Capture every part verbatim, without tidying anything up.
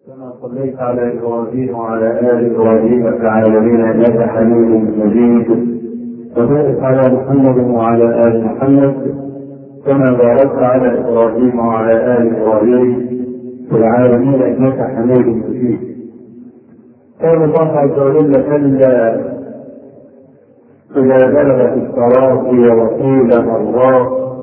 كما صليت على إبراهيم وعلى آل إبراهيم في العالمين إنك حميد مجيد، وبارك على محمد وعلى آل محمد كما باركت على إبراهيم وعلى آل إبراهيم في العالمين إنك حميد مجيد. قال الله عز وجل: كلا إذا بلغت التراقي وقيل مرات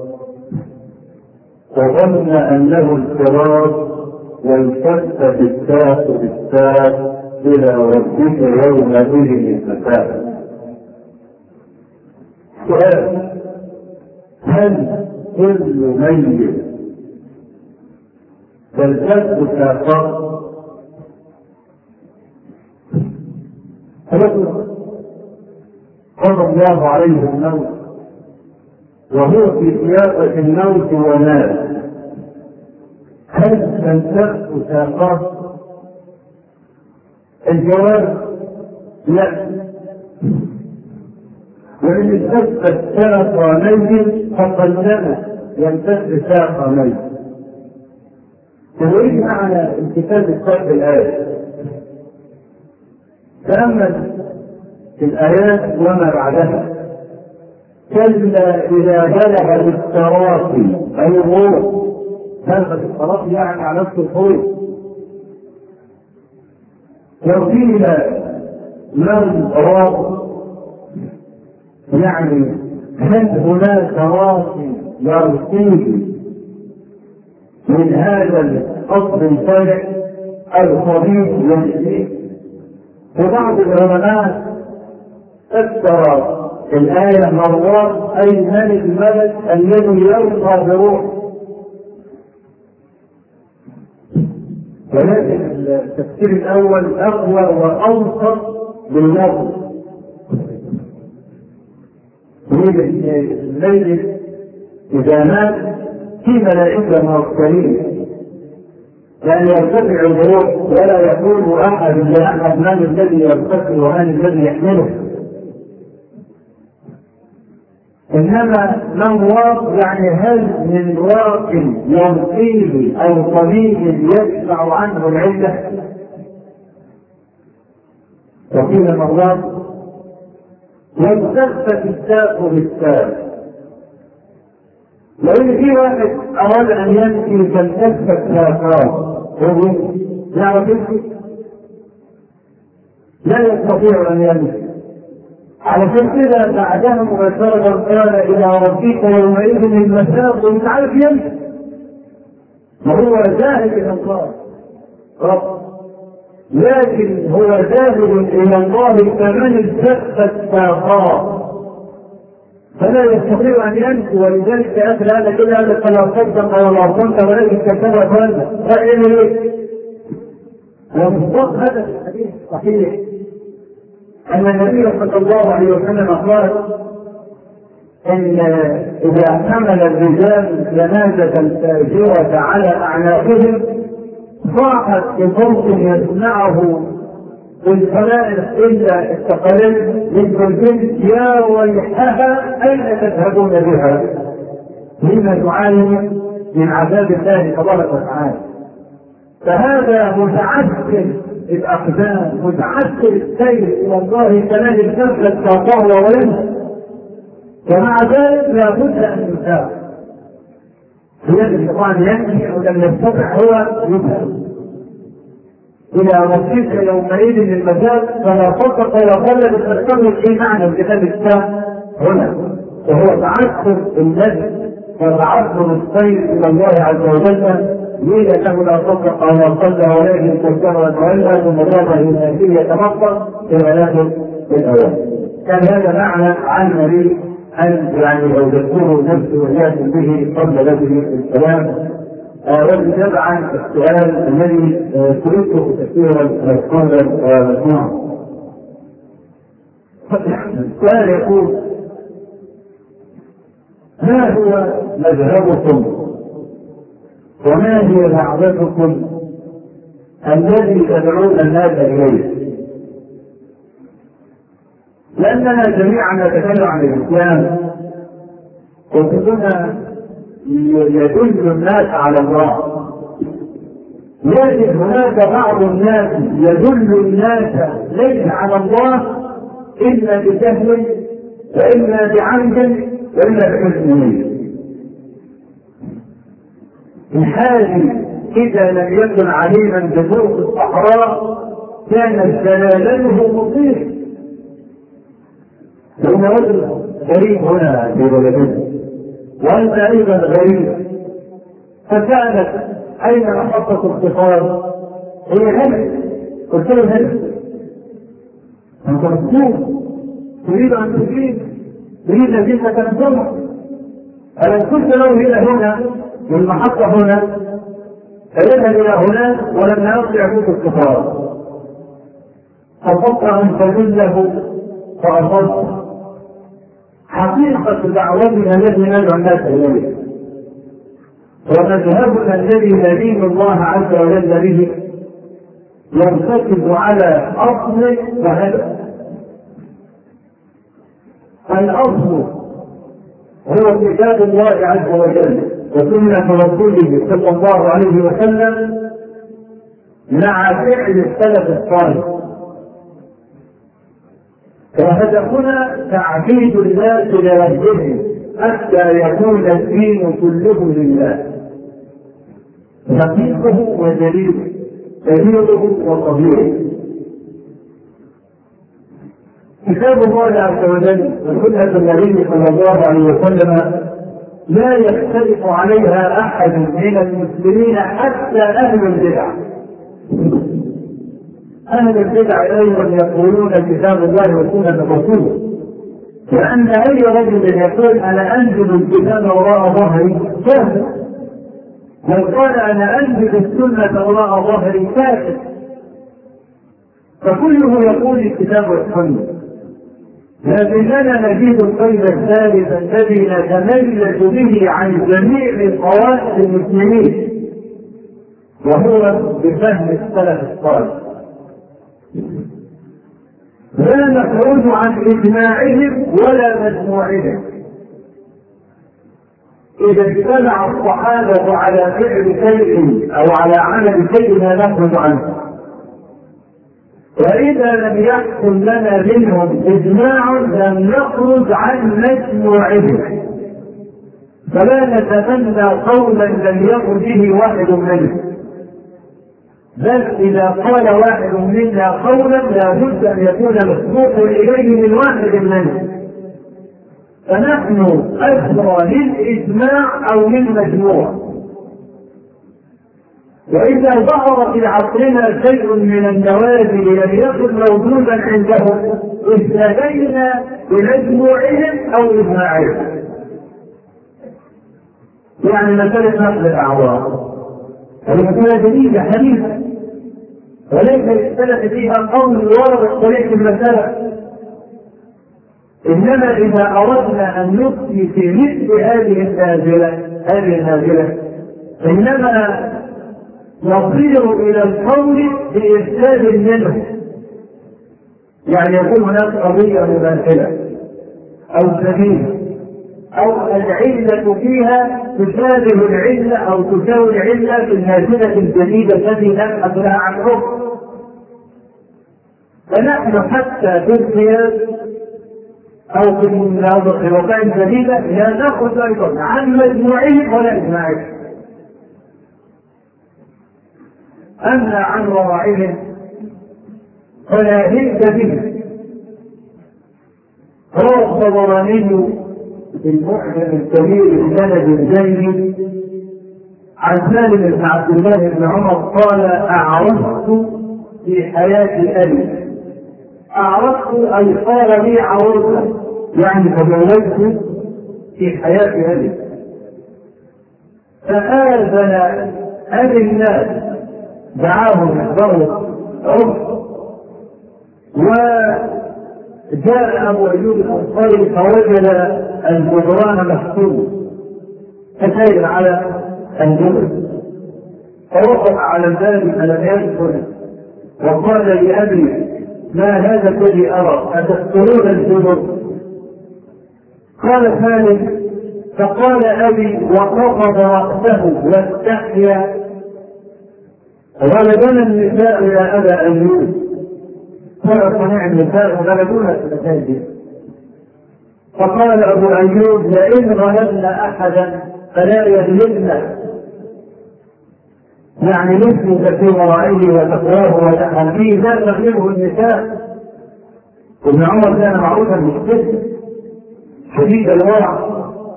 وظن أنه الفراق والتفت الساق بالساق إلى ربك يومئذ المساق. سؤال: هل كل ميت تلتف ساقه؟ رجل قضى الله عليه الموت وهو في سياقة الموت ومات، هل تلتف ساقه؟ الجواب: لا. وإن التفت ساق ميت فقلما يلتف ساق ميت. تريد معنى امتثال الساق الآية؟ تأمل في الآيات وما بعدها: كلا إذا بلغ التراقي أي الروح، بلغ التراقي يعني على نفس الخروج. وقيل من راق يعني هل هناك راق يرقيه من هذا الأصل الفارع الخبيث يمشيه؟ وبعض العلماء فسر الآية مرات أي من الملك الذي يرقى بروح، ولكن التفسير الأول أقوى وأوسط باللفظ. الليل إذا مات في ملائكة موكلين لأن يرتفع الروح ولا يقول أحد لأحد من الذي يرتفع ومن الذي يحمله، إنما من واق يعني هل من واق يرقيه أو طبيب يدفع عنه العلة؟ وقيل من واق يلتفت الساق بالساق. لأن في واحد أراد أن يمشي فالتفت ساقاه هو يعرف يمشي؟ لا يستطيع أن يمشي. علشان كده بعدها مباشرة قال: إلى ربك يومئذ المساق. ومش عارف يمشي، وهو ذاهب إلى الله رب، لكن هو ذاهب إلى الله كمن التفت ساقاه فلا يستطيع أن يمشي. ولذلك أخر هذا كده قال لك: فلا صدق ولا صدق ولكن كذب وتولى. فإيه ليه؟ ومصداق هذا الحديث صحيح أن النبي صلى الله عليه وسلم قال: إن إذا حمل الرجال جنازة فاجرة على أعناقهم صاحت بصوت يسمعه الخلائق إلا استقلت من الجن: يا ويحها أين تذهبون بها؟ لما تعاني من عذاب الله تبارك وتعالى. فهذا متعسر الأقدام، متعسر السير إلى الله كما التفت ساقاه وولده، ومع ذلك لا بد أن يساق. هي الشيطان يمشي ولم يستطع هو يذهب إلى ربك يومئذ المساق. فلا صدق ولا صلى بالتكمل في معنى الكتاب الساق هنا، وهو تعسر النفس وتعسر السير إلى الله عز وجل. ليه؟ لأنه لا صدق ولا صلى ولكن كذب وتولى ثم ذهب إلى أهله يتمطر كما يأخذ بالأوان. كان هذا معنى عن النبي أن يعني لو ذكره نفسه ويأتي به قبل له السلام. وبتبعا السؤال الذي سئلته كثيرا قبل مسموعا. السؤال يقول: ما هو مذهبكم وما هي دعوتكم الذي تدعون الناس إليه؟ لأننا جميعا نتكلم عن الإسلام وكلنا يدل الناس على الله، لكن هناك بعض الناس يدل الناس ليس على الله إلا بجهل وإلا بعمد وإلا بحزن. الحاجب إذا لم يكن عليما بظروف الصحراء كانت دلالته مصير. لأن رجل غريب هنا في بلدنا وأنت أيضا غريب، فسألت أين محطة الاتصال؟ هي هنا. قلت له هنا. أنت مكتوب تريد أن تجيب تريد أن تنظمها. أنا قلت له إلى هنا والمحطة هنا فيذهب إلى هناك ولم يستطع فيك اتصال، فصدت أن تدله فأصدت. حقيقة دعوتنا التي ندعو الناس إليه ومذهبنا الذي ندين الله عز وجل به يرتكز على أصل وهدف. الأصل هو كتاب الله عز وجل وسنة رسوله صلى الله عليه وسلم مع فعل السلف الصالح، وهدفنا تعبيد الناس لربهم حتى يكون الدين كله لله، دقيقه ودليله دليله وطبيعه. كتاب الله عز وجل وسنة النبي صلى الله عليه وسلم لا يختلف عليها أحد من المسلمين حتى أهل البدع. أهل البدع أيضا يقولون كتاب الله وسنة رسوله، لأن أي رجل يقول أنا أنزل الكتاب وراء ظهري كافر، من قال أنا أنزل السنة وراء ظهري كافر، فكله يقول الكتاب والسنة. لكننا نجد القيد الثالث الذي نتميز به عن جميع قواعد المسلمين وهو بفهم السلف الصالح. لا نخرج عن إجماعهم ولا مجموعهم. إذا اجتمع الصحابة على فعل شيء أو على عمل شيء لا نخرج عنه، وإذا لم يحصل لنا منهم إجماع لم نخرج عن مجموعهم. فلا نتمنى قولا لم يقل به واحد منهم، بل إذا قال واحد منا قولا لا بد أن يكون مسبوقا إليه من واحد منهم. فنحن أسرى للإجماع أو للمجموع. وإذا ظهر في عصرنا شيء من النوازل لم يكن موجودا عندهم اهتدينا بمجموعهم أو إجماعهم. يعني مسألة نقل الأعضاء المسألة جديدة حديثة وليس السلف فيها قول ورد الطريق المسألة، إنما إذا أردنا أن نفتي في مثل هذه النازلة هذه النازلة إنما نصير إلى القول بإرشاد منه. يعني يكون هناك قضية مماثلة أو سبيل أو العلة فيها تشابه العلة أو تساوي العلة في النازلة الجديدة التي نبحث لها عن حكم. فنحن حتى في القياس أو في الوقائع الجديدة لا نأخذ أيضا عن مجموعهم ولا إجماعهم. أما عن رواعهم فلا هيك به. روى الطبراني في المعجم الكبير بسند الجيد عن سالم بن عبد الله بن عمر قال أعرفت في حياة أبي. أعرفت أي قال لي عروسا، يعني تزوجت في حياة أبي. فآذن أبي الناس دعاهم يحضروا عرس، وجاء أبو أيوب الأنصاري فوجد الجدران مكتوب فسير على الجدر، فوقف على الباب فلم يدخل وقال لأبي ما هذا الذي أرى أتذكرون الجدر؟ قال ثالث فقال أبي وقبض رأسه واستحيا غلبنا النساء يا أبا أيوب، فرق صنيع النساء وغلبونا في المساجد. فقال أبو أيوب لئن غلبنا أحدا فلا يغلبنا، يعني نثبت في ورائه وتقواه وتحميه لا تغلبه النساء. ابن عمر كان معروفا بالشدة شديد الورع.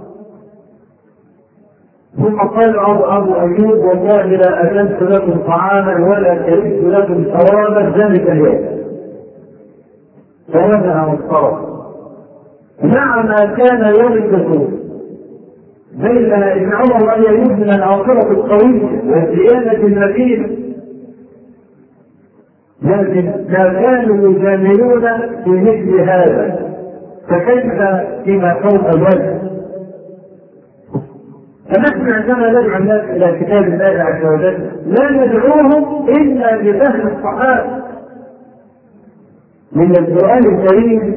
ثم قال أبو أيوب والله لا أكلت لكم طعاما ولا كرهت لكم شرابا ذلك اليوم، فوزع مضطرب مع ما كان يربط بين ابن عمر وأبي أيوب من العاطفة القوية والديانة المتينة، لكن ما كانوا يجاملون في مثل هذا، فكيف فيما فوق الوجه؟ فنحن عندما ندعو الناس الى كتاب الله عز وجل لا ندعوهم الا بفهم الصحابه من القران الكريم،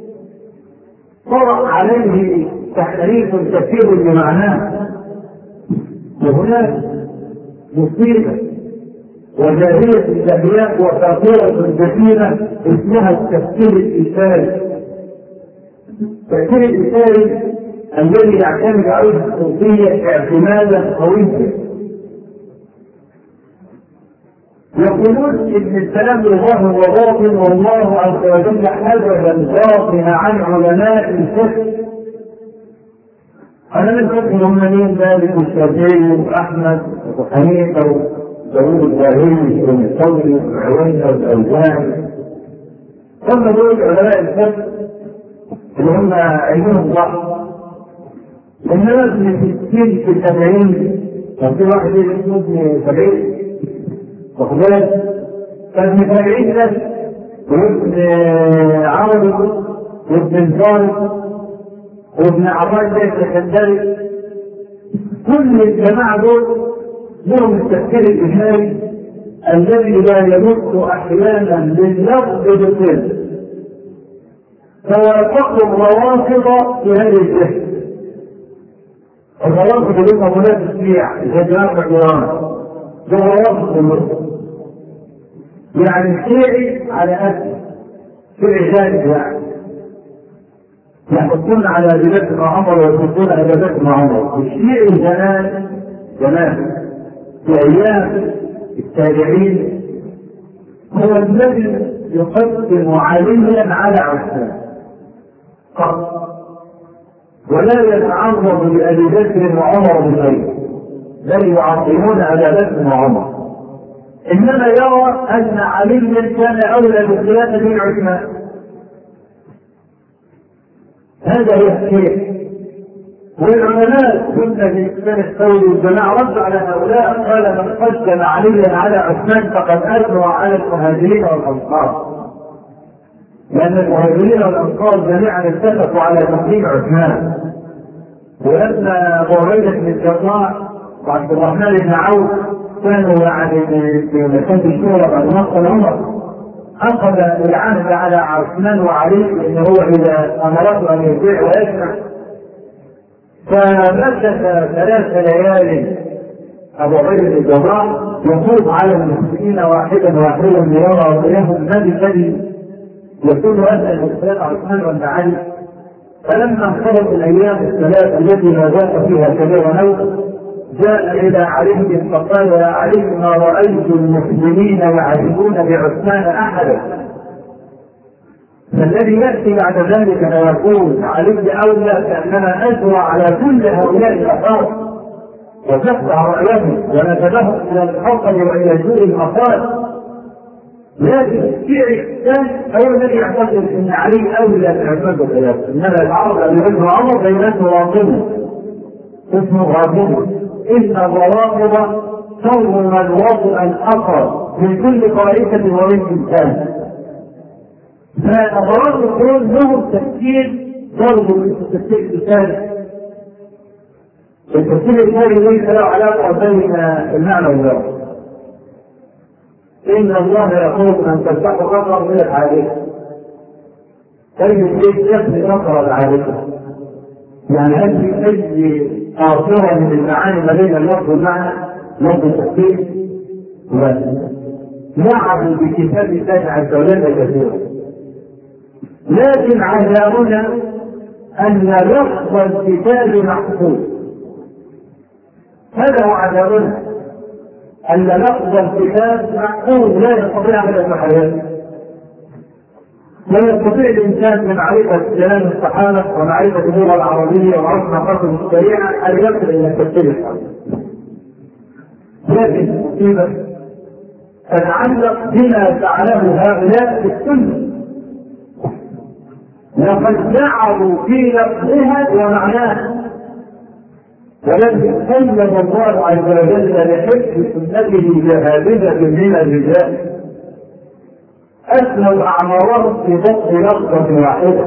طرأ عليه تحريف كثير بمعناه، وهناك مصيبه وجاهليه الدهياء وخطيره جسيمه اسمها التفسير الايثاري. التفسير الايثاري الذي يعتمد عليه الصوفية اعتمادا قويا، يقولون ان الكلام لله وباطن، والله عز وجل حجب الباطن عن علماء الفقه. انا من فقه هم مين؟ مالك والشافعي واحمد وحنيفه وداوود الظاهري والثوري وعوينه والاوزاعي، هم دول علماء الفقه اللي هم علمهم ضعف. الناس من ستين في السبعين كان في واحد اسمه ابن سبعين وخبال كان ابن سبعين ناس، وابن عربي وابن الزاري وابن عطاء الله السكندري، كل الجماعة دول لهم التفكير الإشاري الذي لا يمت أحيانا لللفظ بالكلمة، فوافقوا الروافض في هذه الجهة. الروافض اللي هم منافس الشيعة زي جماعة الإيران ده روافض المسلم، يعني الشيعي على أسف شيعي جانب، يعني يحطون على بلاد مع عمر ويحطون على بلاد مع عمر. الشيعي زمان زمان في أيام التابعين هو الذي يقدم عليا على عثمان قط، ولا يتعرض لأبي بكر وعمر بالغير، بل يعظمون أبا بكر وعمر، إنما يرى أن عليا كان أولى بالخلافة من عثمان. هذا هو الشيء. والعلماء كنا في الإسلام الثوري والجماعة رد على هؤلاء، قال من قدم عليا على عثمان فقد أثنى على المهاجرين والأنصار، لأن المهاجرين والأنصار جميعا اتفقوا على تقديم عثمان. ولما أبو عبيدة بن الجراح وعبد الرحمن بن عوف كانوا يعني في مكان الشورى بعد نصر عمر، أخذ العهد على عثمان وعلي أنه هو إذا أمرته أن يبيع ويشرع، فمكث ثلاث ليال أبو عبيدة بن الجراح يطوف على المسلمين واحدا واحدا ليرى ويهم من الذي يكون أسأل الصلاة عثمان وأنت علي. فلما انقضت الأيام الثلاث التي ما ذاق فيها كبير نوم، جاء إلى علي فقال يا علي ما رأيت المسلمين يعرفون بعثمان أحدا. فالذي يأتي بعد ذلك ويقول علي أولى كأننا أجرى على كل هؤلاء الأفراد وتقطع رأيهم ونسبهم إلى الحطم وإلى جوء المصائب. لكن الشيعي الثاني هو الذي يعتقد ان علي اولى بعثمان بالخلافه، انما العرب بن عمر بينته رافضه اسمه رافضه، ان الروافض صوم من وطئ الاخر من كل طائفه ومن انسان. فالروافض دول لهم تفكير برضه التفكير الثالث. التفكير الثالث ليس له علاقه بين المعنى واللفظ. إن الله يقول أن تفتحوا نظر من الحادثة، تجد الشيء يخفي نظر العادثة، يعني هل في أي آثار من المعاني ما بين اللفظ والمعنى لفظ التفكير؟ ولعبوا بكتاب الله عز وجل كثيرا، لكن عذابنا أن لفظ الكتاب محفوظ. هذا هو عذابنا، أن لفظ الكتاب محفوظ لا يستطيع أن يتحرر. لا يستطيع الإنسان من معرفة كلام الصحابة ومعرفة اللغة العربية وعرف مقاصد الشريعة أن يصل إلى التفسير الحق. لكن المصيبة تتعلق بما فعله هؤلاء في السنة، لقد جعلوا في لفظها ومعناها، ولم يتكلم الله عز وجل لحفظ سنته جهابذة من الرجال أثنوا أعمارهم في ضبط لفظة واحدة.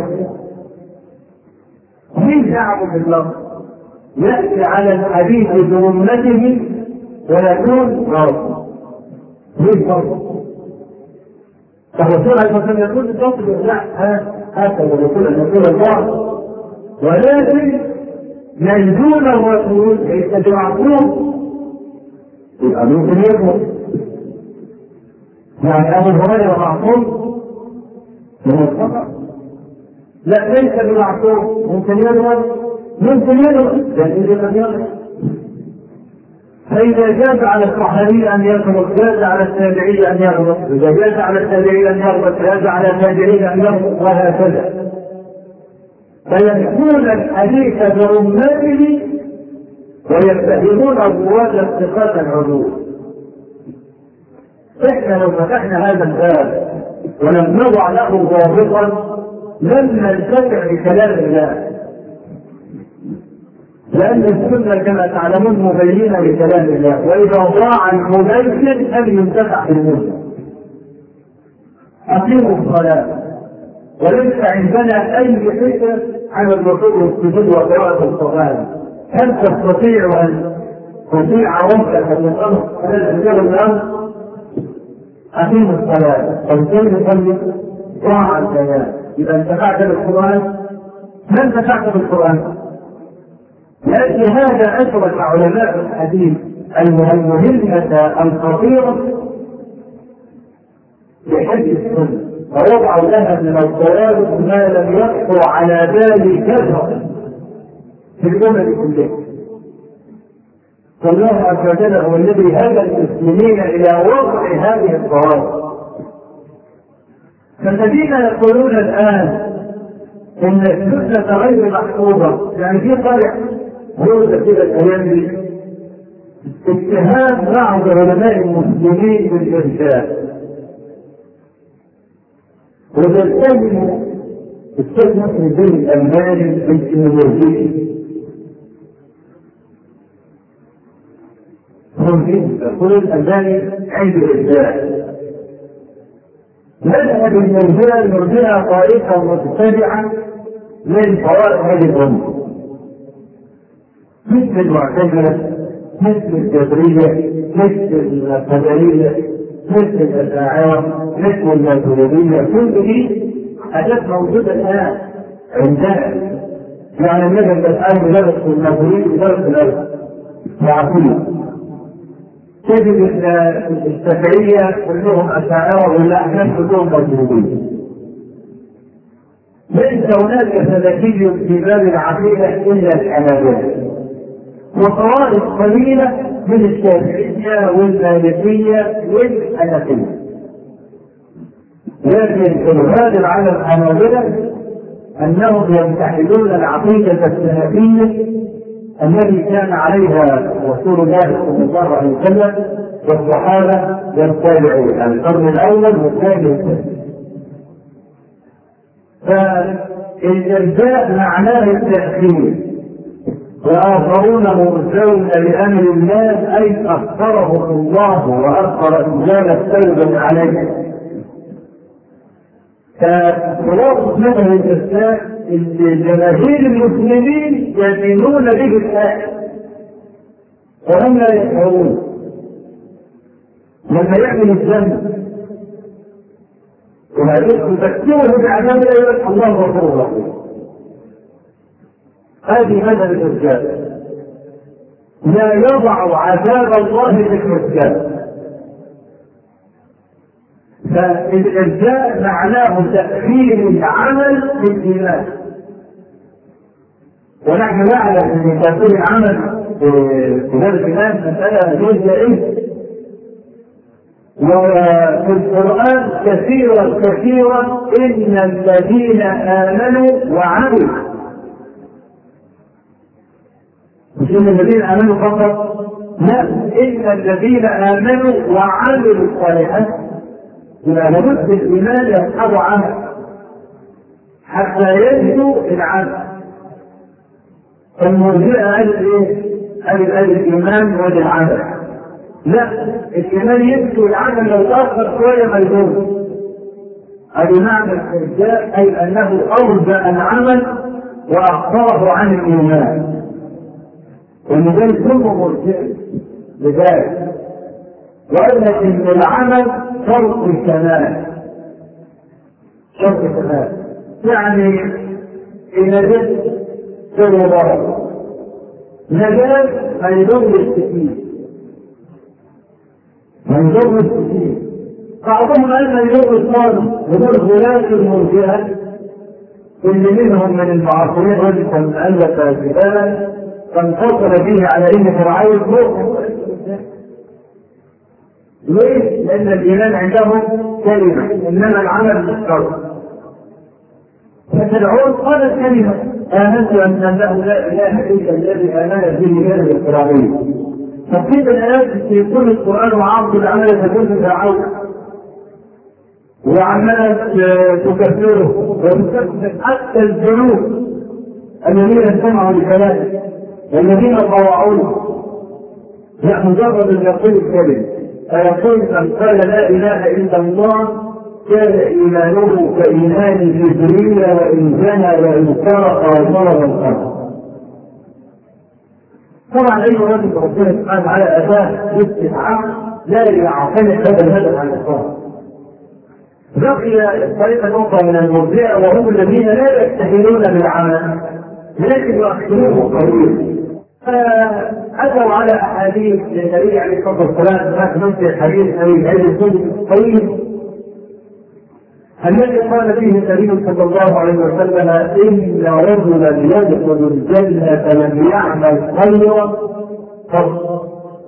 من يعبد باللفظ يأتي على الحديث بأمته ويكون راضي. ليه فرق؟ فالرسول عليه الصلاة والسلام يقول تصل لا هكذا يقول أن يقول الله، ولكن يجدون الرسول يتبعون يبقى يرموا. يعني أبو هريرة معصوم من الخطأ؟ لا، ليس بمعصوم، ممكن يرموا ممكن يرموا لكن قد يرموا. فإذا جاز على الصحابي أن يرموا جاز على التابعي أن يرموا، إذا جاز على التابعي أن يرموا جاز على التابعي أن يرموا، وهكذا. فيكون الحديث برمته ويتهمون الرواد الثقات العدول. احنا لو فتحنا هذا الباب ولم نضع له ضابطا لن نلتفت بكلام الله، لأن السنة كما تعلمون مبينة لكلام الله، وإذا ضاع المبين أن ينتفع بالمسلم. أقيموا الصلاة، وليس عندنا أي فكرة عن الركوع والسجود وقراءة القرآن. هل تستطيع أن تطيع ربك من الأمر الذي الأمر؟ أقيموا الصلاة، فالكل يصلي طاعة البيان. إذا انتفعت بالقرآن ما انتفعت بالقرآن. لأن هذا أشرك علماء الحديث المهمة الخطيرة لحد السنة، فوضعوا لها من الضوابط ما لم يخطر على بال كثرة في الأمم كلها. فالله عز وجل هو الذي هدى المسلمين إلى وضع هذه الضوابط. فالذين يقولون الآن إن السنة غير محفوظة، يعني في طريق يوجد كده الأيام دي اتهام بعض علماء المسلمين بالإرجاء، ويتهم الشيخ مسلم الدين الألماني بالكيميولوجي. يقول الألماني عند الإرجاء، مذهب المرجئة المرجئة طائفة متبعة من طوائف هذه الأمة، مثل المعتزلة، مثل الجبرية، مثل القدرية، مثل الأشاعرة، مثل الماتريدية. كل دي حاجات موجودة الآن عندنا. يعني المذهب الآن بدرس الماتريد بدرس الأول معقولة. تجد الشافعية كلهم أشاعرة والأحناف كلهم ماتريدية. ليس هناك سلفي في باب العقيدة إلا الحنابلة، وطوائف قليلة من الشافعية والمالكية والحنفية. لكن الغالب على الحنابلة أنهم يمتحنون العقيدة السلفية الذي كان عليها رسول الله صلى الله عليه وسلم والصحابة والتابعين، يعني القرن الأول والثاني والثالث. فالإرجاء معناه التأخير، وآخرون مرجون لأمر الله أي أخرهم الله وأخر إنزال التوبة عليه. فخلاصة مثل الإرجاء جماهير المسلمين يدينون به الآية وهم لا يشعرون. لما يعمل الذنب ويذكره بعذاب الله الله غفور رحيم، هذه مذهب الإرجاء، لا يضع عذاب الله في الإرجاء. فالإرجاء معناه تأخير العمل بالإيمان، ونحن نعلم أن تأخير العمل في هذا الإيمان مسألة جزئية، وفي القرآن كثيرا كثيرا إن الذين آمنوا وعملوا، مش إن الذين آمنوا فقط، لا، إن الذين آمنوا وعملوا الصالحات، إذا لابد الإيمان يصحب عمل حتى يجدوا العمل. المرجئة قال إيه؟ قال الإيمان والعمل، لا، الإيمان يجدوا العمل لو تأخر شوية ما يدور. هذا معنى الإرجاء، أي أنه أرجى العمل وأخره عن الإيمان، ولذلك كله مرجئ لذلك، وأن إن العمل شرط الكمال، شرط الكمال يعني إن نجد في الوضع نجد ما يضر السكين، ما يضر السكين. بعضهم قال ما يضر الصادق، يضر غلاة المرجئة اللي منهم من المعاصرين رجل ألف كتابا فانفصل به على ان فرعون فوق. ليه؟ لان الايمان عندهم كلمه انما العمل بالشرط. ففرعون قال الكلمه امنت ان انه لا اله الا الذي امن به بني اسرائيل. فكيف الايات في كل القران وعرض العمل تكون فرعون وعملت تكفره وتكفر حتى الذنوب الذين استمعوا لكلامه والذين طوعوه، لا مجرد ان يقول الكلمه فيقول من قال لا اله الا الله كان ايمانه كايمان جبريل وان زنى وان سرق وضرب الخمر. طبعا اي رجل ربنا سبحانه وتعالى اتاه باستدعاء لا يعتمد هذا الهدف على الاطلاق. بقي الطريقه الاخرى من المرجئه وهم الذين لا يستهينون بالعمل لكن يؤخروه قليلا، فأتوا على أحاديث للنبي عليه الصلاة والسلام هناك نفس الحديث أبي العيد الطويل الذي قال فيه النبي صلى الله عليه وسلم إن رجلا يدخل الجنة لم يعمل خيرا قط.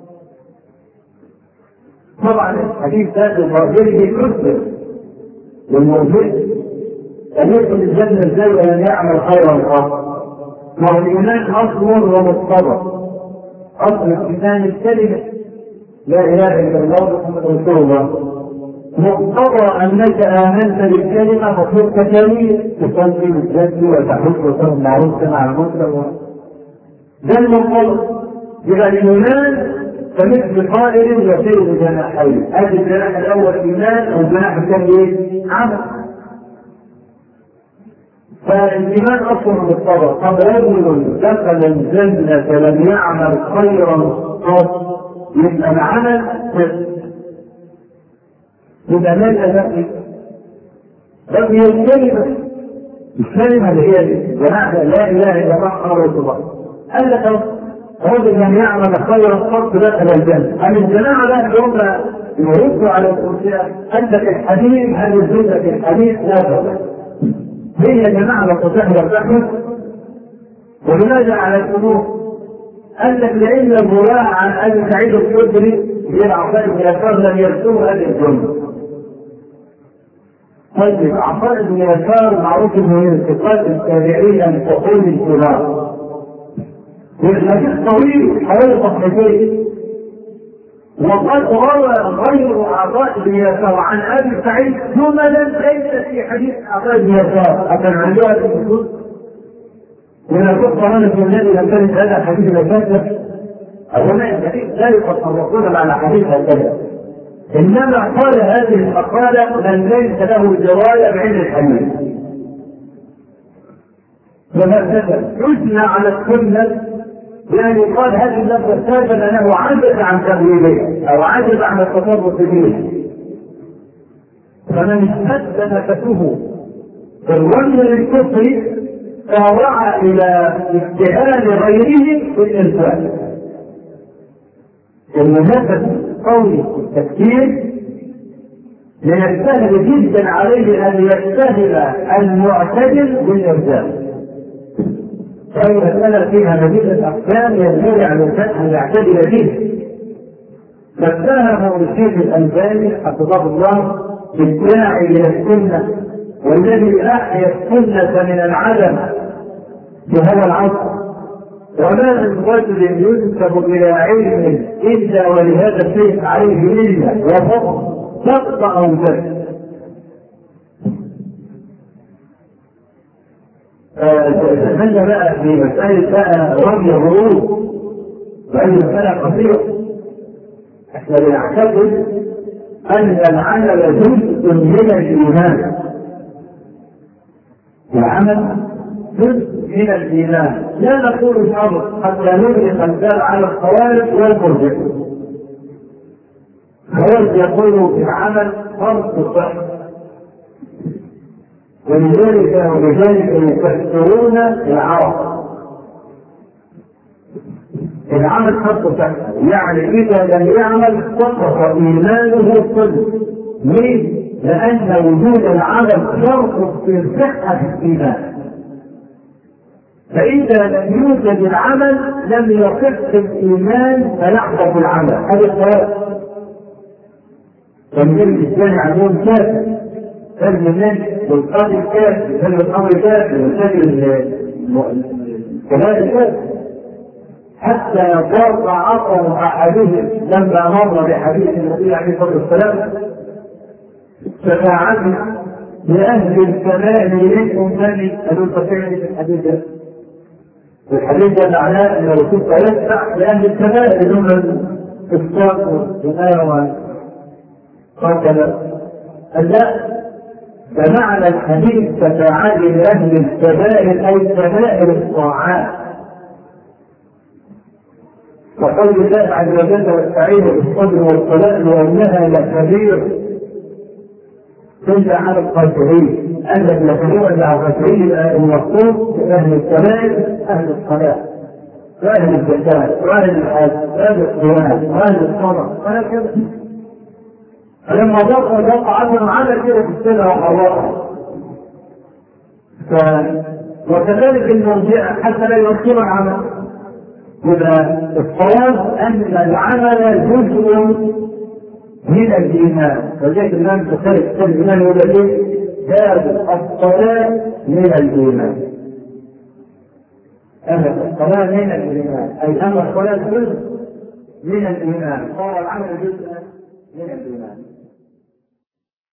طبعا الحديث هذا الرجل يكفر والمرجئ أن يدخل الجنة ازاي ولم يعمل خيرا قط. ما هو الإيمان أصل ومقتضى، أصل الإيمان الكلمة لا إله إلا الله محمد رسول الله، مقتضى أنك آمنت بالكلمة فصرت كريم تصلي وتزكي وتحج وتصوم المعروف مع المنكر، ده المقتضى. إذا الإيمان فمثل طائر يطير بجناحين، هذا الجناح الأول إيمان والجناح الثاني عمل. فالإيمان أصل مقتضى. طب رجل دخل الجنة لم يعمل خيرا قط يبقى العمل يبقى ماذا بقي؟ بقي الكلمة، الكلمة اللي هي جماعة لا إله إلا الله محمد رسول الله. قال لك رجل لم يعمل خيرا قط دخل الجنة. هل الجماعة لا هم يردوا على الأشياء؟ قال لك الحديث هل الجنة في الحديث لا تضع هي يا جماعة لا تستحضر تحمل. ولماذا على القلوب؟ قال لك لأن الرواة عن أبي سعيد الخدري غير عطاء بن يسار لم يرسوه هذه الجملة. طيب عطاء بن يسار معروف انه من الثقات التابعين الفقول الكبار. والحديث طويل حوالي صفحتين. وقد روى غير عطاء بن يسار عن ابي سعيد جملا ليس في حديث عطاء بن يسار، أكن عندها في الكتب من القصه من الذي لم ترد هذا الحديث الكاذب. أولا الحديث لا يتصرفون على حديث هكذا، إنما قال هذه المقالة من ليس له دراية بعلم الحديث. فمثلا يثنى على السنة يعني قال هذه اللفظة سابقا أنه عجز عن تغييره أو عجز عن التصرف فيه، فمن اشتد نفسه في الرجل الكفر فوعى إلى اجتهاد غيره في الإنسان. النفس قوي التفكير من السهل جدا عليه ان يتهم المعتدل بالارجاء. فهي مسألة فيها مزيد الأحكام ينبغي على الإنسان أن يعتدل به. فاتهموا الشيخ الألباني حفظه الله بالداعي إلى السنة والذي أحيا السنة من العدم في هذا العصر، وما من رجل ينسب إلى علم إلا ولهذا الشيخ عليه ملة وفضل سقط أو جد. تتمنى بقى في مسألة بقى رمي الغروب وهذه مسألة خطيرة. احنا بنعتقد أن العمل جزء من الإيمان. العمل جزء من الإيمان، لا نقول شرط حتى نغلق الباب على الخوارج والمرجئة. الخوارج يقولوا في العمل فرض صحيح، ولذلك ولذلك يفسرون العرب العمل فرض صحيح، يعني إذا لم يعمل سقط إيمانه صدق. ليه؟ لأن وجود العمل شرط في صحة الإيمان، فإذا لم يوجد العمل لم يصح الإيمان فيحبط العمل. هذا السؤال. فالنبي الثاني عندهم كافر، فالم النبي والقاضي الكافر، فالم الأمر كافر، والسجل كذلك كافر، حتى يتوقع عقل أحدهم لما مر بحديث النبي عليه الصلاة والسلام ففعل لأهل الكمال منكم من قالوا تفعل في الحديث ده. الحديث ده معناه أن الرسول يسمع لأهل الكمال اللي هم الصوت والبناء وهكذا. لا، فمعنى الحديث تفعل لأهل الكبائر أي كبائر الطاعات. وقول الله عز وجل واستعينوا بالصبر والصلاة لأنها لكبير إلا على الخاشعين. أهل الكبير إلا على الخاشعين المقصود أهل الكبائر أهل الصلاة وأهل الزكاة وأهل الحج وأهل الصيام وأهل الصلاة وهكذا. فلما ضاق ضاق عنهم عمل كده في السنة وحرارة. وكذلك المرجئة حتى لا يوصل العمل. يبقى الصواب أن العمل جزء من الإيمان، وذلك الإمام تختلف الإيمان يقول إيه؟ باب الصلاة من الإيمان. أهل الصلاة من الإيمان، أي أن الصلاة جزء من الإيمان، صار العمل جزء من الإيمان.